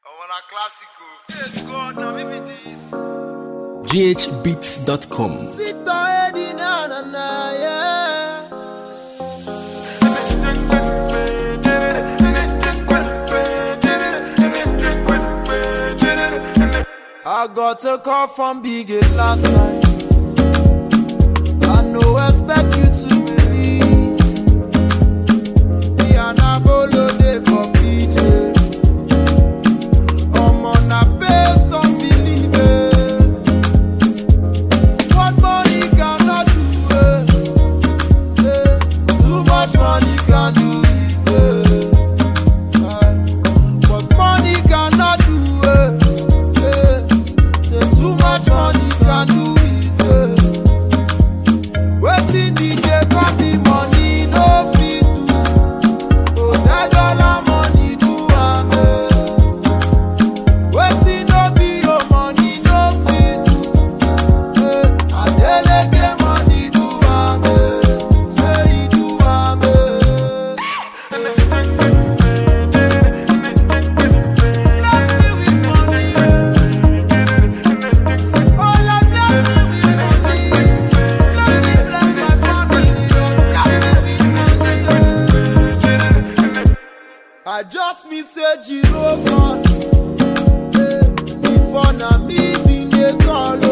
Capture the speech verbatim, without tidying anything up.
G H beats dot com. I got a call from Big Eight last night. I no expect you to believe. Me and I bolo day for P J. I'm on a base, don't believe it. What money cannot do it. Eh, too much money can do it. Eh, eh, what money cannot do it. Too much money can do it. eh. Waiting D J can be money no fit do. Oh, that dollar money do am. eh. Waiting no be your money no fit do. Eh, Adeleke money do am. eh. Say he do am. eh. Bless me with money. eh. Oh Lord, bless me with money. Bless me, bless my family. Lord, bless me with money. I just me say Jiro God. Eh, Before na me bin dey call.